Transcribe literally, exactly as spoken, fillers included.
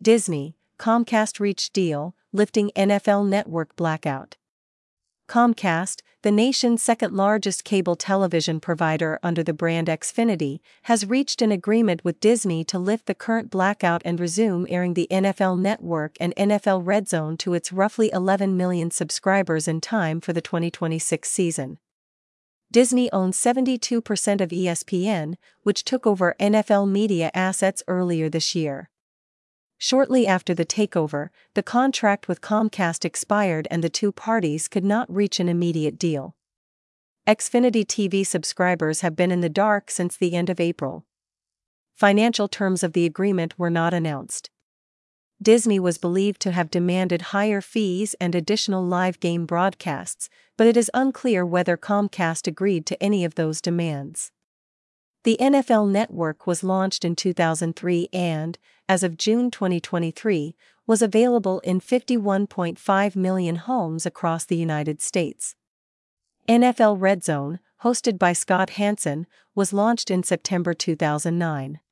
Disney, Comcast reached deal, lifting N F L Network blackout. Comcast, the nation's second-largest cable television provider under the brand Xfinity, has reached an agreement with Disney to lift the current blackout and resume airing the N F L Network and N F L Red Zone to its roughly eleven million subscribers in time for the twenty twenty-six season. Disney owns seventy-two percent of E S P N, which took over N F L media assets earlier this year. Shortly after the takeover, the contract with Comcast expired and the two parties could not reach an immediate deal. Xfinity T V subscribers have been in the dark since the end of April. Financial terms of the agreement were not announced. Disney was believed to have demanded higher fees and additional live game broadcasts, but it is unclear whether Comcast agreed to any of those demands. The N F L Network was launched in two thousand three and, as of June twenty twenty-three, was available in fifty-one point five million homes across the United States. N F L Red Zone, hosted by Scott Hanson, was launched in September two thousand nine.